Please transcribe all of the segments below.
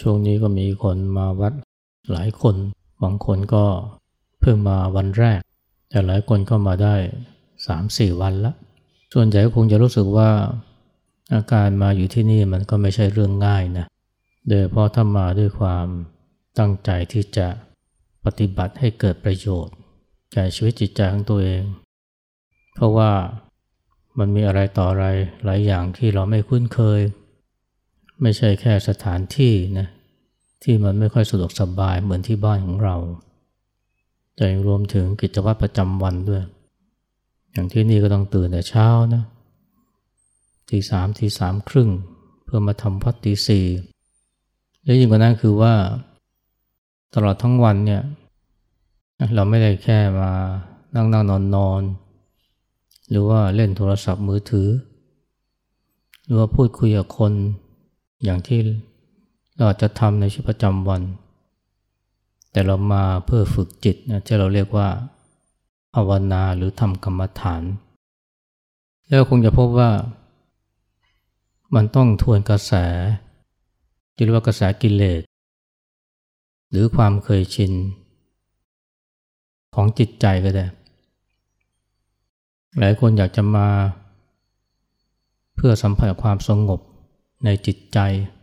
ช่วงนี้ก็มีคนมาวัดหลายคนบางคนก็เพิ่งมาวันแรกแต่หลายคนก็มาได้ 3-4 วันแล้วส่วนใหญ่ก็คงจะรู้สึกว่าอาการมาอยู่ที่นี่มันก็ไม่ใช่เรื่องง่ายนะโดยเฉพาะถ้ามาด้วยความตั้งใจที่จะปฏิบัติให้เกิดประโยชน์แก่ชีวิตจิตใจของตัวเองเพราะว่ามันมีอะไรต่ออะไรหลายอย่างที่เราไม่คุ้นเคยไม่ใช่แค่สถานที่นะที่มันไม่ค่อยสะดวกสบายเหมือนที่บ้านของเราแต่รวมถึงกิจวัตรประจำวันด้วยอย่างที่นี่ก็ต้องตื่นแต่เช้านะตี 3 ตี 3 ครึ่งเพื่อมาทำวัดตี 4และยิ่งกว่านั้นคือว่าตลอดทั้งวันเนี่ยเราไม่ได้แค่มานั่งนอนหรือว่าเล่นโทรศัพท์มือถือหรือว่าพูดคุยกับคนอย่างที่เราจะทำในชีวิตประจำวันแต่เรามาเพื่อฝึกจิตนะที่เราเรียกว่าภาวนาหรือทำกรรมฐานแล้วคงจะพบว่ามันต้องทวนกระแสที่เรียกว่ากระแสกิเลสหรือความเคยชินของจิตใจก็ได้หลายคนอยากจะมาเพื่อสัมผัสความสงบในจิตใจ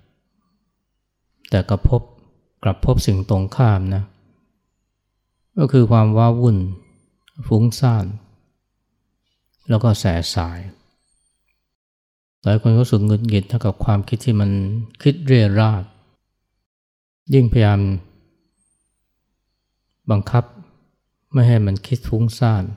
แต่กลับพบสิ่งตรงข้ามนะก็คือความว้าวุ่นฟุ้งซ่านแล้วก็แสสายหลายคนก็รู้สึกหงุดหงิดเท่ากับความคิดที่มันคิดเรี่ยราดยิ่งพยายามบังคับไม่ให้มันคิดฟุ้งซ่าน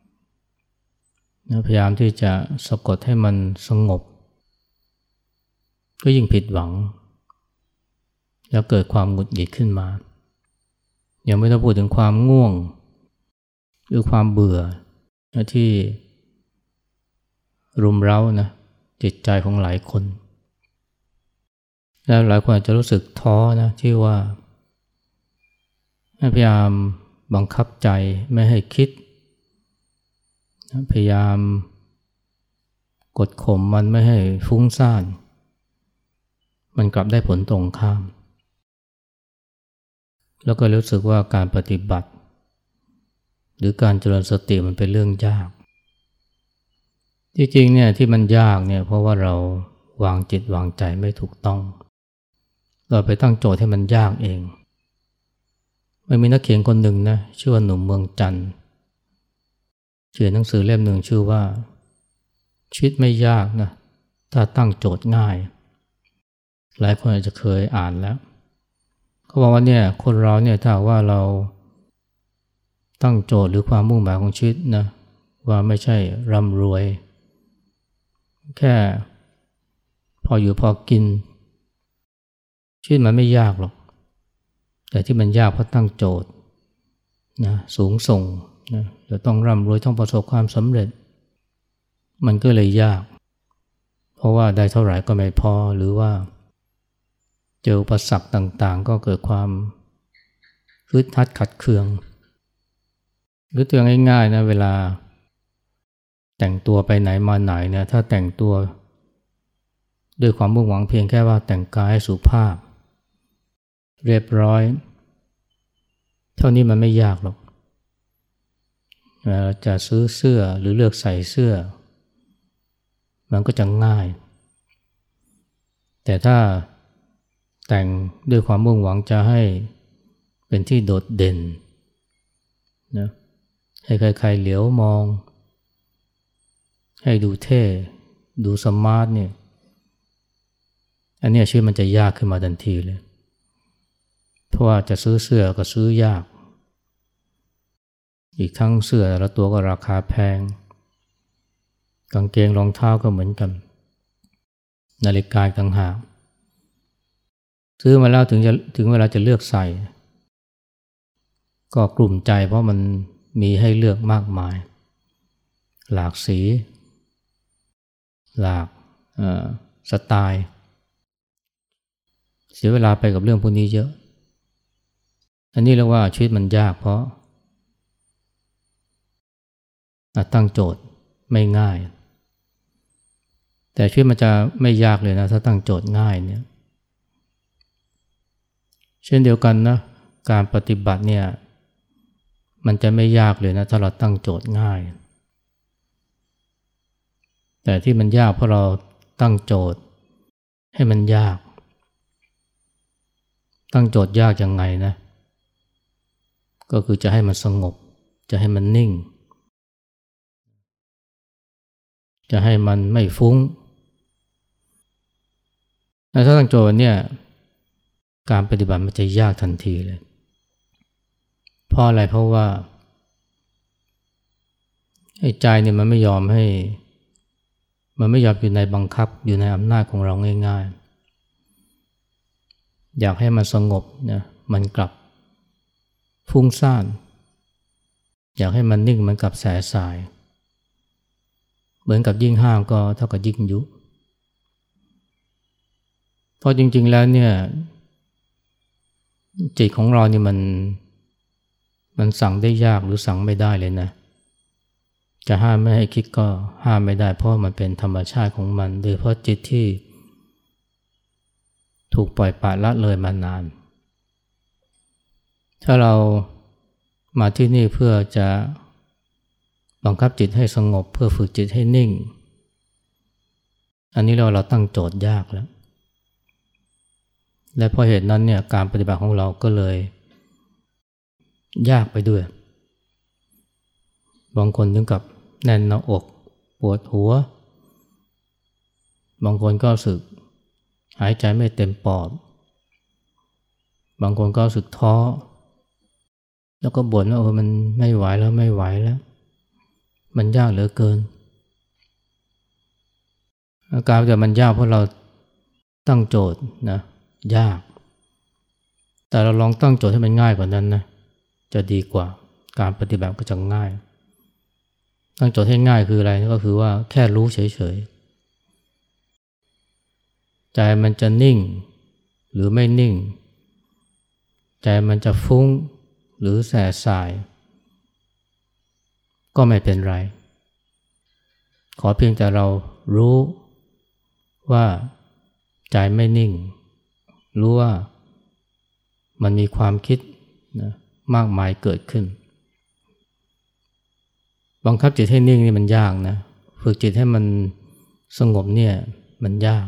พยายามที่จะสะกดให้มันสงบก็ยิ่งผิดหวังแล้วเกิดความหงุดหงิดขึ้นมายังไม่ต้องพูดถึงความง่วงหรือความเบื่อที่รุมเร้านะจิตใจของหลายคนแล้วหลายคนอาจจะรู้สึกท้อนะที่ว่าพยายามบังคับใจไม่ให้คิดพยายามกดข่มมันไม่ให้ฟุ้งซ่านมันกลับได้ผลตรงข้ามแล้วก็รู้สึกว่าการปฏิบัติหรือการเจริญสติมันเป็นเรื่องยากจริงๆเนี่ยที่มันยากเนี่ยเพราะว่าเราวางจิตวางใจไม่ถูกต้องเราไปตั้งโจทย์ให้มันยากเองมันมีนักเขียนคนหนึ่งนะชื่อว่าหนุ่มเมืองจันทร์เขียนหนังสือเล่มหนึ่งชื่อว่าชีวิตไม่ยากนะถ้าตั้งโจทย์ง่ายหลายคนอาจจะเคยอ่านแล้วเขาบอกว่าเนี่ยคนเราเนี่ยถ้าว่าเราตั้งโจทย์หรือความมุ่งหมายของชีวิตนะว่าไม่ใช่ร่ำรวยแค่พออยู่พอกินชีวิตมันไม่ยากหรอกแต่ที่มันยากเพราะตั้งโจทย์นะสูงส่งนะจะต้องร่ำรวยต้องประสบความสำเร็จมันก็เลยยากเพราะว่าได้เท่าไหร่ก็ไม่พอหรือว่าเจออุปสรรคต่างๆก็เกิดความอึดอัดขัดเคืองหรือตัวง่ายๆนะเวลาแต่งตัวไปไหนมาไหนเนี่ยถ้าแต่งตัวด้วยความมุ่งหวังเพียงแค่ว่าแต่งกายให้สุภาพเรียบร้อยเท่านี้มันไม่ยากหรอกจะซื้อเสื้อหรือเลือกใส่เสื้อมันก็จะง่ายแต่ถ้าแต่งด้วยความมุ่งหวังจะให้เป็นที่โดดเด่นนะให้ใครๆเหลียวมองให้ดูเท่ดูสมาร์ทเนี่ยอันนี้ชีวิตมันจะยากขึ้นมาทันทีเลยเพราะว่าจะซื้อเสื้อก็ซื้อยากอีกทั้งเสื้อแต่ละตัวก็ราคาแพงกางเกงรองเท้าก็เหมือนกันนาฬิกาต่างหากซื้อมาแล้วถึงเวลาจะเลือกใส่ก็กลุ่มใจเพราะมันมีให้เลือกมากมายหลากสีหลากสไตล์เสียเวลาไปกับเรื่องพวกนี้เยอะอันนี้เรียกว่าชีวิตมันยากเพราะตั้งโจทย์ไม่ง่ายแต่ชีวิตมันจะไม่ยากเลยนะถ้าตั้งโจทย์ง่ายเนี่ยเช่นเดียวกันนะการปฏิบัติเนี่ยมันจะไม่ยากเลยนะถ้าเราตั้งโจทย์ง่ายแต่ที่มันยากเพราะเราตั้งโจทย์ให้มันยากตั้งโจทย์ยากยังไงนะก็คือจะให้มันสงบจะให้มันนิ่งจะให้มันไม่ฟุ้งถ้าตั้งโจทย์เนี่ยการปฏิบัติมันจะยากทันทีเลยเพราะอะไรเพราะว่าไอ้ใจเนี่ยมันไม่ยอมอยู่ในบังคับอยู่ในอำนาจของเราง่ายๆอยากให้มันสงบนะมันกลับฟุ้งซ่านอยากให้มันนิ่งมันกลับแสสายเหมือนกับยิ่งห้ามก็เท่ากับยิ่งยุเพราะจริงๆแล้วเนี่ยจิตของเรานี่มันสั่งได้ยากหรือสั่งไม่ได้เลยนะจะห้ามไม่ให้คิดก็ห้ามไม่ได้เพราะมันเป็นธรรมชาติของมันโดยเพราะจิตที่ถูกปล่อยปละละเลยมานานถ้าเรามาที่นี่เพื่อจะบังคับจิตให้สงบเพื่อฝึกจิตให้นิ่งอันนี้เราตั้งโจทย์ยากแล้วและเพราะเหตุนั้นเนี่ยการปฏิบัติของเราก็เลยยากไปด้วยบางคนถึงกับแน่นหน้าอกปวดหัวบางคนก็รู้สึกหายใจไม่เต็มปอดบางคนก็รู้สึกท้อแล้วก็บ่นว่ามันไม่ไหวแล้วมันยากเหลือเกินอาการแต่มันยากเพราะเราตั้งโจทย์นะยากแต่เราลองตั้งโจทย์ให้มันง่ายกว่านั้นนะจะดีกว่าการปฏิบัติก็จะง่ายตั้งโจทย์ให้ง่ายคืออะไรก็คือว่าแค่รู้เฉยๆใจมันจะนิ่งหรือไม่นิ่งใจมันจะฟุ้งหรือแส่สายก็ไม่เป็นไรขอเพียงแต่เรารู้ว่าใจไม่นิ่งรู้ว่ามันมีความคิดนะมากมายเกิดขึ้นบังคับจิตให้นิ่งนี่มันยากนะฝึกจิตให้มันสงบเนี่ยมันยาก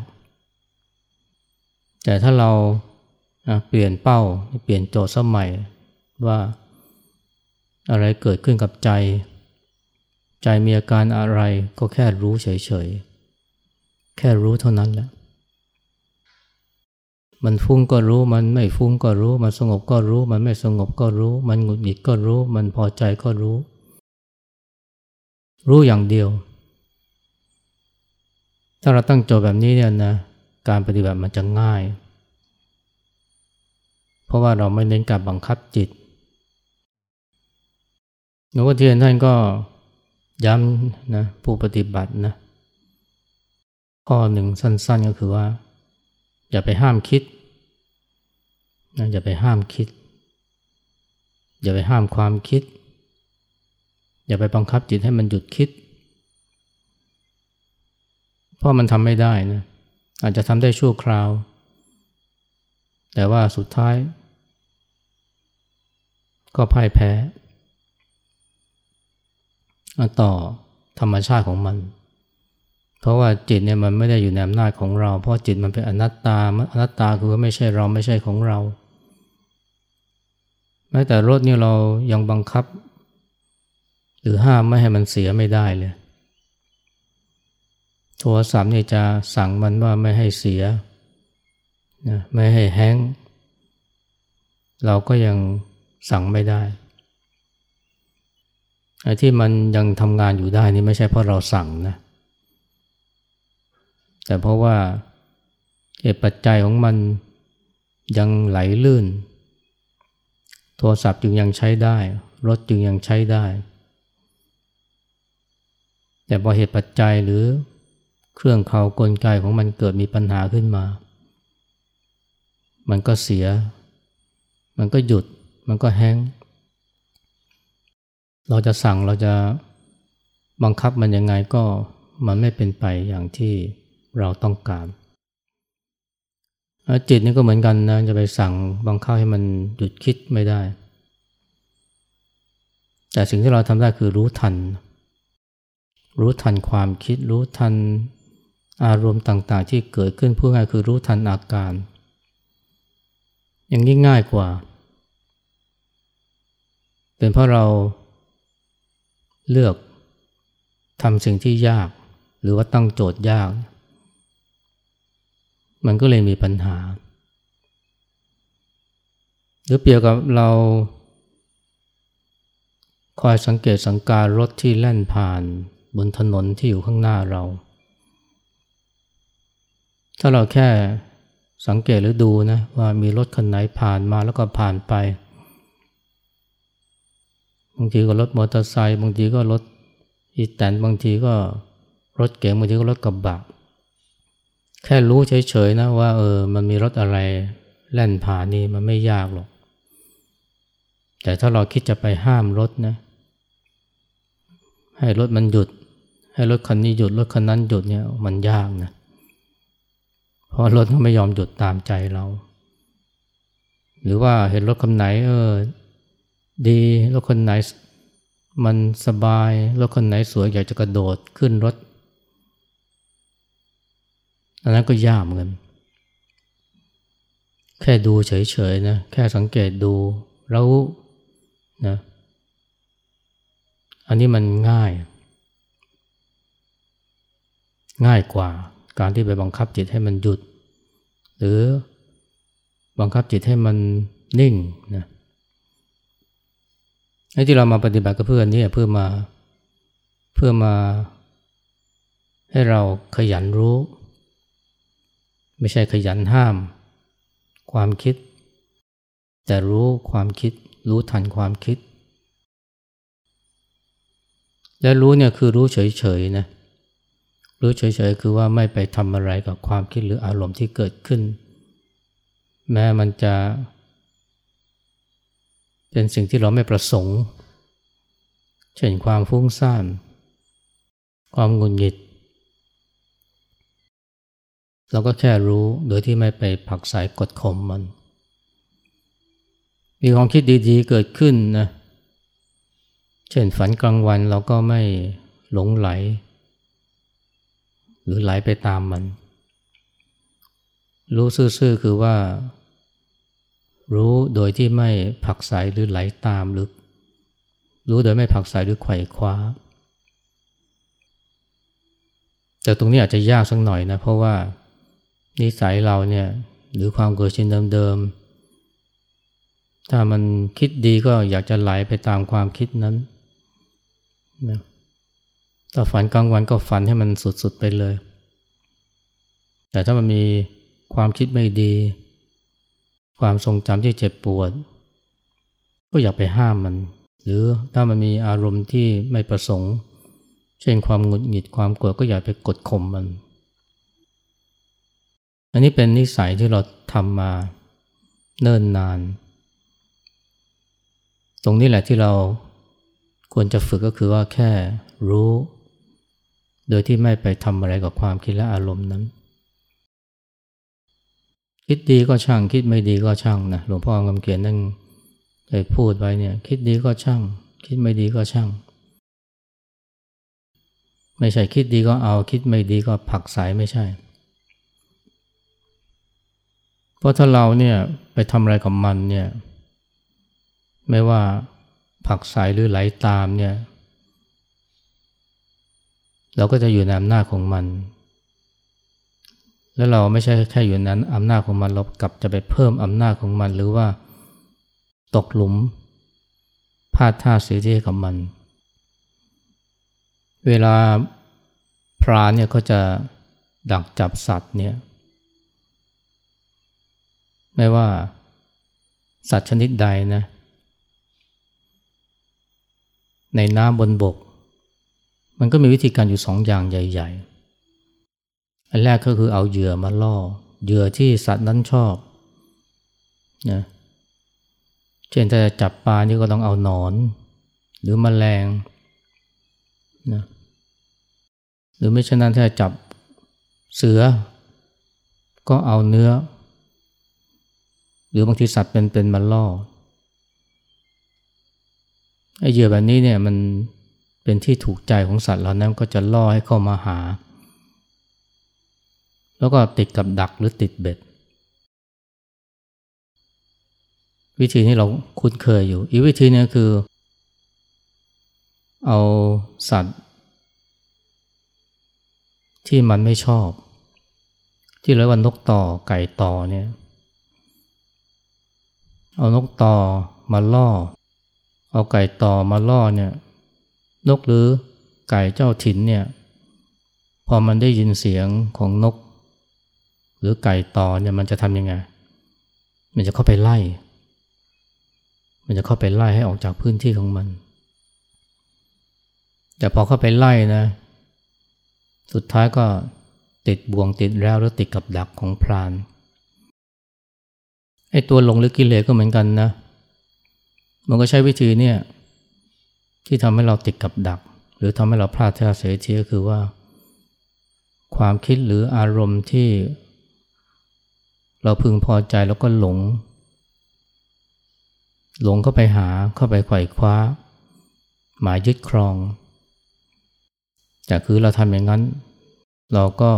แต่ถ้าเราเปลี่ยนเป้าเปลี่ยนโจทย์สมัยว่าอะไรเกิดขึ้นกับใจมีอาการอะไรก็แค่รู้เฉยๆแค่รู้เท่านั้นแหละมันฟุ้งก็รู้มันไม่ฟุ้งก็รู้มันสงบก็รู้มันไม่สงบก็รู้มันหงุดหงิดก็รู้มันพอใจก็รู้อย่างเดียวถ้าเราตั้งโจทย์แบบนี้เนี่ยนะการปฏิบัติมันจะง่ายเพราะว่าเราไม่เน้นการบังคับจิตหลวงพ่อเทียนท่านก็ย้ำนะผู้ปฏิบัตินะข้อหนึ่งสั้นๆก็คือว่าอย่าไปห้ามคิดนะอย่าไปห้ามคิดอย่าไปห้ามความคิดอย่าไปบังคับจิตให้มันหยุดคิดเพราะมันทำไม่ได้นะอาจจะทำได้ชั่วคราวแต่ว่าสุดท้ายก็พ่ายแพ้ต่อธรรมชาติของมันเพราะว่าจิตเนี่ยมันไม่ได้อยู่ในอำนาจของเราเพราะจิตมันเป็นอนัตตาคือว่าไม่ใช่เราไม่ใช่ของเราแม้แต่รถนี่เรายังบังคับหรือห้ามไม่ให้มันเสียไม่ได้เลยโทรศัพท์นี่จะสั่งมันว่าไม่ให้เสียนะไม่ให้แฮงก์เราก็ยังสั่งไม่ได้ไอ้ที่มันยังทำงานอยู่ได้นี่ไม่ใช่เพราะเราสั่งนะแต่เพราะว่าเหตุปัจจัยของมันยังไหลลื่นโทรศัพท์จึงยังใช้ได้รถจึงยังใช้ได้แต่พอเหตุปัจจัยหรือเครื่องเคากลไกของมันเกิดมีปัญหาขึ้นมามันก็เสียมันก็หยุดมันก็แฮงก์เราจะสั่งเราจะบังคับมันยังไงก็มันไม่เป็นไปอย่างที่เราต้องการจิตนี่ก็เหมือนกันนะจะไปสั่งบังคับให้มันหยุดคิดไม่ได้แต่สิ่งที่เราทำได้คือรู้ทันความคิดรู้ทันอารมณ์ต่างๆที่เกิดขึ้นพูดง่ายคือรู้ทันอาการอย่างนี้ง่ายกว่าเป็นเพราะเราเลือกทำสิ่งที่ยากหรือว่าตั้งโจทย์ยากมันก็เลยมีปัญหาหรือเปรียบกับเราคอยสังเกตสังการรถที่แล่นผ่านบนถนนที่อยู่ข้างหน้าเราถ้าเราแค่สังเกตหรือดูนะว่ามีรถคันไหนผ่านมาแล้วก็ผ่านไปบางทีก็รถมอเตอร์ไซค์บางทีก็รถอีแตนบางทีก็รถเก๋งบางทีก็รถกระบะแค่รู้เฉยๆนะว่ามันมีรถอะไรแล่นผ่านนี่มันไม่ยากหรอกแต่ถ้าเราคิดจะไปห้ามรถนะให้รถมันหยุดให้รถคันนี้หยุดรถคันนั้นหยุดเนี่ยมันยากนะเพราะรถเขาไม่ยอมหยุดตามใจเราหรือว่าเห็นรถคันไหนดีรถคันไหนมันสบายรถคันไหนสวยอยากจะกระโดดขึ้นรถอันนั้นก็ยากเหมือนกันแค่ดูเฉยๆนะแค่สังเกตดูแล้วนะอันนี้มันง่ายกว่าการที่ไปบังคับจิตให้มันหยุดหรือบังคับจิตให้มันนิ่งนะไอ้ที่เรามาปฏิบัติกับเพื่อนนี่เพื่อมาให้เราขยันรู้ไม่ใช่ขยันห้ามความคิดแต่รู้ความคิดรู้ทันความคิดและรู้เนี่ยคือรู้เฉยๆนะรู้เฉยๆคือว่าไม่ไปทำอะไรกับความคิดหรืออารมณ์ที่เกิดขึ้นแม้มันจะเป็นสิ่งที่เราไม่ประสงค์เช่นความฟุ้งซ่านความหงุดหงิดเราก็แค่รู้โดยที่ไม่ไปผลักไสกดข่มมันมีความคิดดีๆเกิดขึ้นนะเช่นฝันกลางวันเราก็ไม่หลงไหลหรือไหลไปตามมันรู้ซื่อๆคือว่ารู้โดยที่ไม่ผลักไสหรือไหลตามหรือรู้โดยไม่ผลักไสหรือไขว่คว้าแต่ตรงนี้อาจจะยากสักหน่อยนะเพราะว่านิสัยเราเนี่ยหรือความเคยชินเดิมๆถ้ามันคิดดีก็อยากจะไหลไปตามความคิดนั้นนะถ้าฝันกลางวันก็ฝันให้มันสุดๆไปเลยแต่ถ้ามันมีความคิดไม่ดีความทรงจำที่เจ็บปวดก็อยากไปห้ามมันหรือถ้ามันมีอารมณ์ที่ไม่ประสงค์เช่นความหงุดหงิดความโกรธก็อยากไปกดข่มมันอันนี้เป็นนิสัยที่เราทำมาเนิ่นนานตรงนี้แหละที่เราควรจะฝึกก็คือว่าแค่รู้โดยที่ไม่ไปทำอะไรกับความคิดและอารมณ์นั้นคิดดีก็ช่างคิดไม่ดีก็ช่างนะหลวงพ่อคำเขียนนั่นได้พูดไว้เนี่ยคิดดีก็ช่างคิดไม่ดีก็ช่างไม่ใช่คิดดีก็เอาคิดไม่ดีก็ผลักไสไม่ใช่เพราะถ้าเราเนี่ยไปทำอะไรกับมันเนี่ยไม่ว่าผลักไสหรือไหลตามเนี่ยเราก็จะอยู่ในอำนาจของมันแล้วเราไม่ใช่แค่อยู่นั้นอำนาจของมันเรากลับจะไปเพิ่มอำนาจของมันหรือว่าตกหลุมพลาดท่าเสียทีกับมันเวลาพรานเนี่ยเขาจะดักจับสัตว์เนี่ยไม่ว่าสัตว์ชนิดใดนะในน้ำบนบกมันก็มีวิธีการอยู่2 อย่างใหญ่ๆอันแรกก็คือเอาเหยื่อมาล่อเหยื่อที่สัตว์นั้นชอบนะเช่นถ้าจะจับปลานี่ก็ต้องเอาหนอนหรือแมลงนะหรือไม่เช่นนั้นถ้าจะจับเสือก็เอาเนื้อรือบางทีสัตว์เป็นมาล่อไอ้เหยื่อแบบนี้เนี่ยมันเป็นที่ถูกใจของสัตว์เหล่านั้นก็จะล่อให้เข้ามาหาแล้วก็ติดกับดักหรือติดเบ็ดวิธีนี้เราคุ้นเคยอยู่อีกวิธีนึงคือเอาสัตว์ที่มันไม่ชอบที่เรียกว่านกต่อไก่ต่อเนี่ยเอานกต่อมาล่อเอาไก่ต่อมาล่อเนี่ยนกหรือไก่เจ้าถิ่นเนี่ยพอมันได้ยินเสียงของนกหรือไก่ต่อเนี่ยมันจะทำยังไงมันจะเข้าไปไล่ให้ออกจากพื้นที่ของมันแต่พอเข้าไปไล่นะสุดท้ายก็ติดบ่วงติดแล้วหรือติดกับดักของพรานไอ้ตัวหลงหรือกิเลสก็เหมือนกันนะมันก็ใช้วิธีเนี่ยที่ทำให้เราติดกับดักหรือทำให้เราพลาดท่าเสียทีก็คือว่าความคิดหรืออารมณ์ที่เราพึงพอใจแล้วก็หลงเข้าไปหาเข้าไปไขว่คว้าหมายยึดครองแต่คือเราทำอย่างนั้นเราก็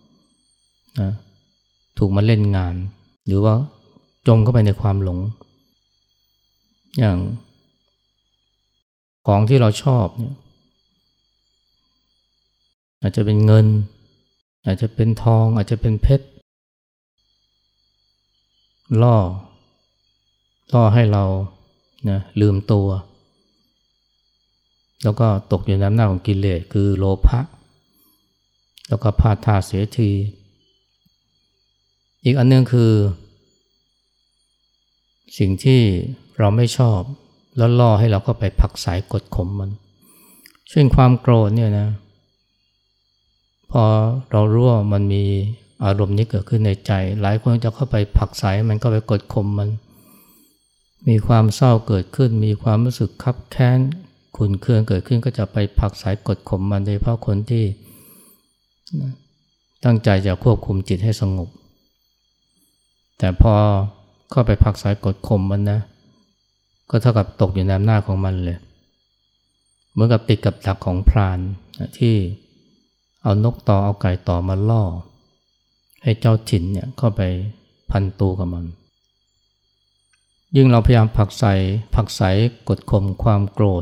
ถูกมาเล่นงานหรือว่าจมเข้าไปในความหลงอย่างของที่เราชอบเนี่ยอาจจะเป็นเงินอาจจะเป็นทองอาจจะเป็นเพชรล่อให้เรานะลืมตัวแล้วก็ตกอยู่ในอำนาจของกิเลสคือโลภะแล้วก็พลาดท่าเสียทีอีกอันนึงคือสิ่งที่เราไม่ชอบแล้วล่อให้เราก็ไปผลักไสกดข่มมันเช่นความโกรธเนี่ยนะพอเรารู้ว่ามันมีอารมณ์นี้เกิดขึ้นในใจหลายคนจะเข้าไปผลักไสมันก็ไปกดข่มมันมีความเศร้าเกิดขึ้นมีความรู้สึกคับแค้นขุ่นเคืองเกิดขึ้นก็จะไปผลักไสกดข่มมันโดยเฉพาะคนที่ตั้งใจจะควบคุมจิตให้สงบแต่พอเข้าไปผลักไสกดข่มมันนะก็เท่ากับตกอยู่ในอำนาจของมันเลยเหมือนกับติดกับดักของพรานที่เอานกต่อเอาไก่ต่อมาล่อให้เจ้าถิ่นเนี่ยเข้าไปพันตูกับมันยิ่งเราพยายามผลักไสกดข่มความโกรธ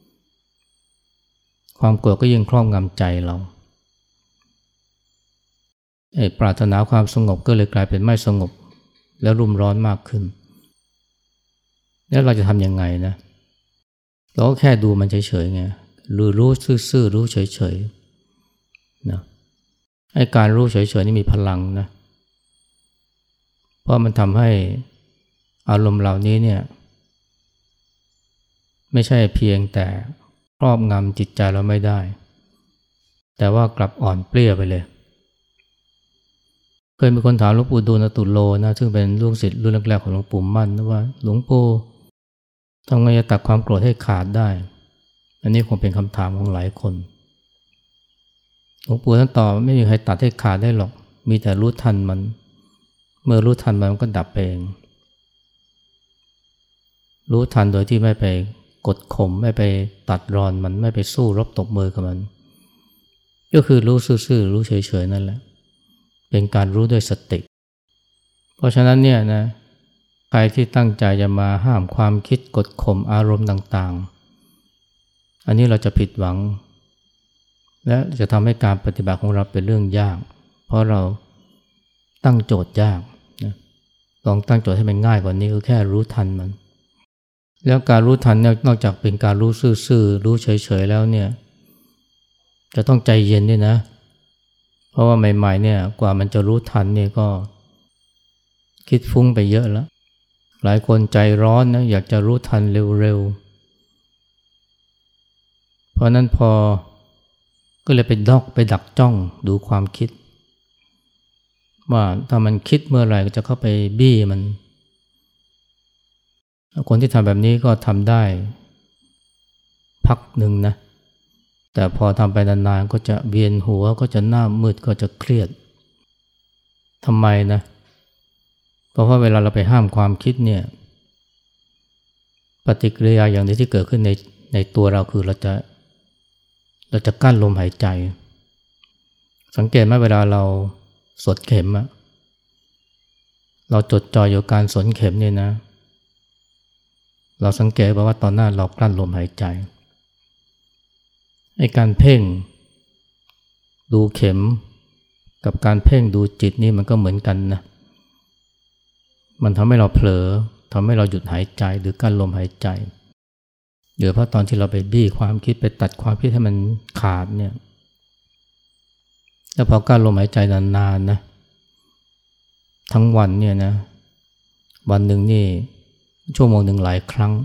ก็ยิ่งครอบงำใจเราปรารถนาความสงบก็เลยกลายเป็นไม่สงบแล้วรุ่มร้อนมากขึ้นแล้วเราจะทำยังไงนะเราก็แค่ดูมันเฉยๆไงหรือรู้ซื่อๆรู้เฉยๆนะไอ้การรู้เฉยๆนี่มีพลังนะเพราะมันทำให้อารมณ์เหล่านี้เนี่ยไม่ใช่เพียงแต่ครอบงำจิตใจเราไม่ได้แต่ว่ากลับอ่อนเปลี้ยไปเลยเคยมีคนถามหลวงปู่ดูลย์ตุโลนะซึ่งเป็นลูกศิษย์รุ่นแรกๆของหลวงปู่มั่นนะว่าหลวงปู่ทำไงจะตัดความโกรธให้ขาดได้อันนี้คงเป็นคำถามของหลายคนหลวงปู่ท่านตอบไม่มีใครตัดให้ขาดได้หรอกมีแต่รู้ทันมันเมื่อรู้ทันมันก็ดับเองรู้ทันโดยที่ไม่ไปกดข่มไม่ไปตัดรอนมันไม่ไปสู้รบตบมือกับมันก็คือรู้ซื่อๆรู้เฉยๆนั่นแหละเป็นการรู้ด้วยสติเพราะฉะนั้นเนี่ยนะใครที่ตั้งใจจะมาห้ามความคิดกดข่มอารมณ์ต่างๆอันนี้เราจะผิดหวังและจะทำให้การปฏิบัติของเราเป็นเรื่องยากเพราะเราตั้งโจทย์ยากนะลองตั้งโจทย์ให้มันง่ายกว่านี้คือแค่รู้ทันมันแล้วการรู้ทันเนี่ยนอกจากเป็นการรู้ซื่อๆรู้เฉยๆแล้วเนี่ยจะต้องใจเย็นด้วยนะเพราะว่าใหม่ๆเนี่ยกว่ามันจะรู้ทันเนี่ยก็คิดฟุ้งไปเยอะแล้วหลายคนใจร้อนนะอยากจะรู้ทันเร็วๆเพราะนั้นพอก็เลยไปดักจ้องดูความคิดว่าถ้ามันคิดเมื่อไหร่ก็จะเข้าไปบี้มันคนที่ทำแบบนี้ก็ทำได้พักหนึ่งนะแต่พอทำไปนานๆก็จะเวียนหัวก็จะหน้ามืดก็จะเครียดทำไมนะเพราะว่าเวลาเราไปห้ามความคิดเนี่ยปฏิกิริยาอย่างนี้ที่เกิดขึ้นในตัวเราคือเราจะกั้นลมหายใจสังเกตไหมเวลาเราสดเข็มอะเราจดจ่ออยู่การสนเข็มเนี่ยนะเราสังเกตว่าตอนหน้าเรากลั้นลมหายใจไอ้การเพ่งดูเข็มกับการเพ่งดูจิตนี่มันก็เหมือนกันนะมันทำให้เราเผลอทำให้เราหยุดหายใจหรือกั้นลมหายใจหรือเพราะตอนที่เราไปบี้ความคิดไปตัดความคิดให้มันขาดเนี่ยแล้วพอกั้นลมหายใจนานๆนะทั้งวันเนี่ยนะวันหนึ่งนี่ชั่วโมงหนึ่งหลายครั้ง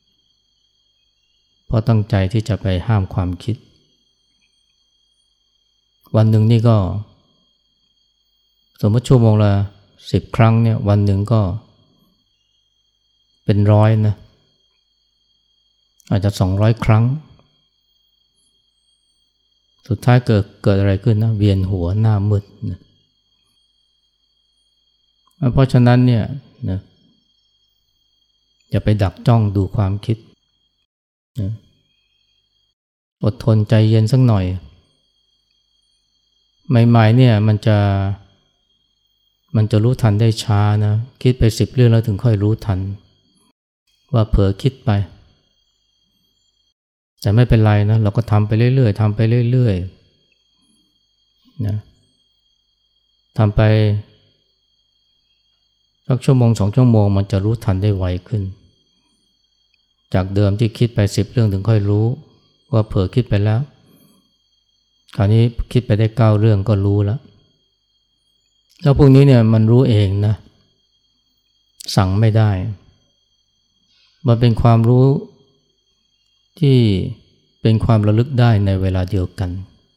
เพราะตั้งใจที่จะไปห้ามความคิดวันหนึ่งนี่ก็สมมติชั่วโมงละ10 ครั้งเนี่ยวันหนึ่งก็เป็นร้อยนะอาจจะ200 ครั้งสุดท้ายเกิดอะไรขึ้นนะเวียนหัวหน้ามืดนะเพราะฉะนั้นเนี่ยนะอย่าไปดักจ้องดูความคิดนะอดทนใจเย็นสักหน่อยใหม่ๆเนี่ยมันจะรู้ทันได้ช้านะคิดไป10 เรื่องแล้วถึงค่อยรู้ทันว่าเผลอคิดไปแต่ไม่เป็นไรนะเราก็ทำไปเรื่อยๆทำไปเรื่อยๆนะทำไปสักชั่วโมง2 ชั่วโมงมันจะรู้ทันได้ไวขึ้นจากเดิมที่คิดไป10 เรื่องถึงค่อยรู้ว่าเผลอคิดไปแล้วคราวนี้คิดไปได้9 เรื่องก็รู้แล้วพวกนี้เนี่ยมันรู้เองนะสั่งไม่ได้มันเป็นความรู้ที่เป็นความระลึกได้ในเวลาเดียวกัน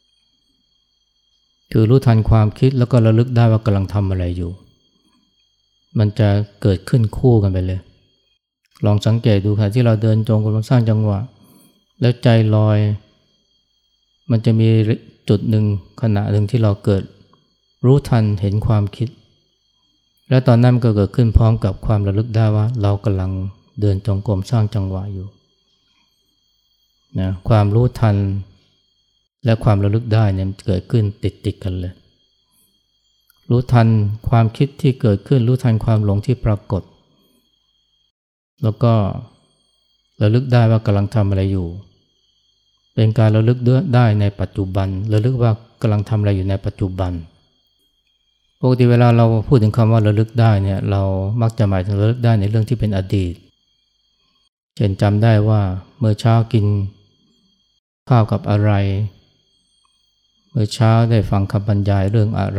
คือรู้ทันความคิดแล้วก็ระลึกได้ว่ากำลังทำอะไรอยู่มันจะเกิดขึ้นคู่กันไปเลยลองสังเกตดูค่ะที่เราเดินจงกรมสร้างจังหวะแล้วใจลอยมันจะมีจุดหนึ่งขณะหนึ่งที่เราเกิดรู้ทันเห็นความคิดแล้วตอนนั้นมันก็เกิดขึ้นพร้อมกับความระลึกได้ว่าเรากำลังเดินจงกรมสร้างจังหวะอยู่นะความรู้ทันและความระลึกได้เนี่ยเกิดขึ้นติดกันเลยรู้ทันความคิดที่เกิดขึ้นรู้ทันความหลงที่ปรากฏแล้วก็ระลึกได้ว่ากำลังทำอะไรอยู่เป็นการระลึกได้ในปัจจุบันระลึกว่ากำลังทำอะไรอยู่ในปัจจุบันปกติเวลาเราพูดถึงคำว่าระลึกได้เนี่ยเรามักจะหมายถึงระลึกได้ในเรื่องที่เป็นอดีตเช่นจำได้ว่าเมื่อเช้ากินข้าวกับอะไรเมื่อเช้าได้ฟังคำบรรยายเรื่องอะไร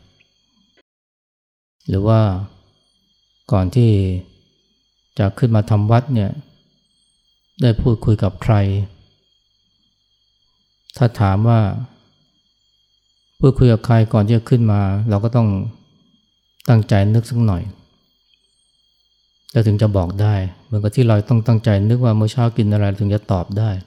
หรือว่าก่อนที่จะขึ้นมาทำวัดเนี่ยได้พูดคุยกับใครถ้าถามว่าพูดคุยกับใครก่อนที่จะขึ้นมาเราก็ต้องตั้งใจนึกสักหน่อยแล้วถึงจะบอกได้เหมือนกับที่เราต้องตั้งใจนึกว่าเมื่อเช้ากินอะไรถึงจะตอบได้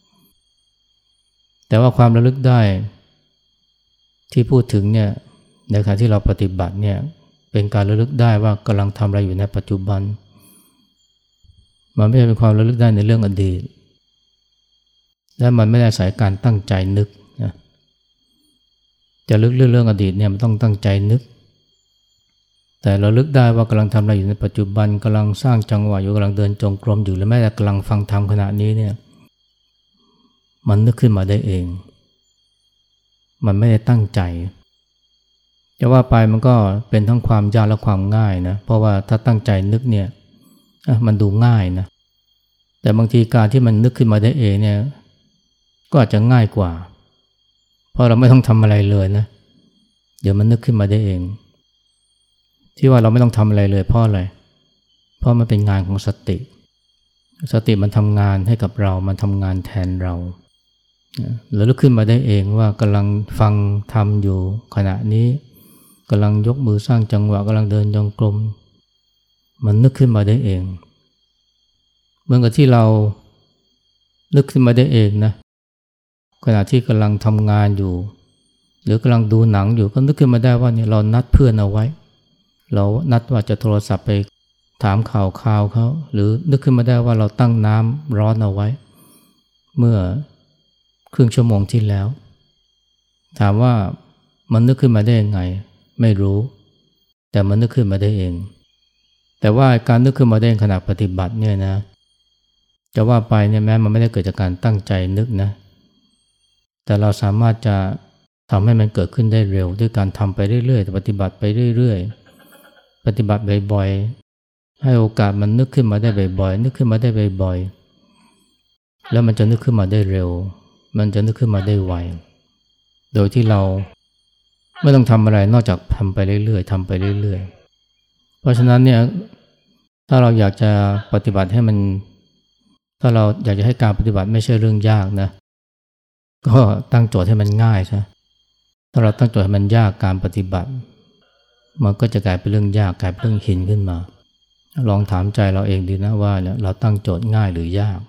แต่ว่าความระลึกได้ที่พูดถึงเนี่ยในขณะที่เราปฏิบัติเนี่ยเป็นการระลึกได้ว่ากำลังทำอะไรอยู่ในปัจจุบันมันไม่ใช่เป็นความระลึกได้ในเรื่องอดีตและมันไม่ได้อาศัยการตั้งใจนึกนะจะลึกเรื่องอดีตเนี่ยมันต้องตั้งใจนึกแต่เราลึกได้ว่ากำลังทำอะไรอยู่ในปัจจุบันกำลังสร้างจังหวะอยู่กำลังเดินจงกรมอยู่หรือแม้แต่กำลังฟังธรรมขณะนี้เนี่ยมันนึกขึ้นมาได้เองมันไม่ได้ตั้งใจจะว่าไปมันก็เป็นทั้งความยากและความง่ายนะเพราะว่าถ้าตั้งใจนึกเนี่ยมันดูง่ายนะแต่บางทีการที่มันนึกขึ้นมาได้เองเนี่ยก็อาจจะง่ายกว่าเพราะเราไม่ต้องทำอะไรเลยนะเดี๋ยวมันนึกขึ้นมาได้เองที่ว่าเราไม่ต้องทำอะไรเลยเพราะอะไรเพราะมันเป็นงานของสติมันทำงานให้กับเรามันทำงานแทนเราแล้วลุกขึ้นมาได้เองว่ากำลังฟังธรรมอยู่ขณะนี้กำลังยกมือสร้างจังหวะกำลังเดินจงกรมมันนึกขึ้นมาได้เองเหมือนกับที่เรานึกขึ้นมาได้เองนะขณะที่กำลังทำงานอยู่หรือกำลังดูหนังอยู่ก็นึกขึ้นมาได้ว่าเนี่ยเรานัดเพื่อนเอาไว้เรานัดว่าจะโทรศัพท์ไปถามข่าวเขาหรือนึกขึ้นมาได้ว่าเราตั้งน้ำร้อนเอาไว้เมื่อครึ่งชั่วโมงที่แล้วถามว่ามันนึกขึ้นมาได้ยังไงไม่รู้แต่มันนึกขึ้นมาได้เองแต่ว่าการนึกขึ้นมาได้ขณะปฏิบัติเนี่ยนะจะว่าไปเนี่ยแม้มันไม่ได้เกิดจากการตั้งใจนึกนะแต่เราสามารถจะทำให้มันเกิดขึ้นได้เร็วด้วยการทำไปเรื่อยๆปฏิบัติไปเรื่อยๆปฏิบัติบ่อยๆให้โอกาสมันนึกขึ้นมาได้บ่อยๆนึกขึ้นมาได้บ่อยๆแล้วมันจะนึกขึ้นมาได้เร็วมันจะนึกขึ้นมาได้ไวโดยที่เราไม่ต้องทำอะไรนอกจากทำไปเรื่อยๆทำไปเรื่อยๆเพราะฉะนั้นเนี่ยถ้าเราอยากจะปฏิบัติให้มันถ้าเราอยากจะให้การปฏิบัติไม่ใช่เรื่องยากนะก็ตั้งโจทย์ให้มันง่ายใช่ถ้าเราตั้งโจทย์ให้มันยากการปฏิบัติมันก็จะกลายเป็นเรื่องยากกลายเป็นเรื่องหินขึ้นมาลองถามใจเราเองดีนะว่าเราตั้งโจทย์ง่ายหรือยาก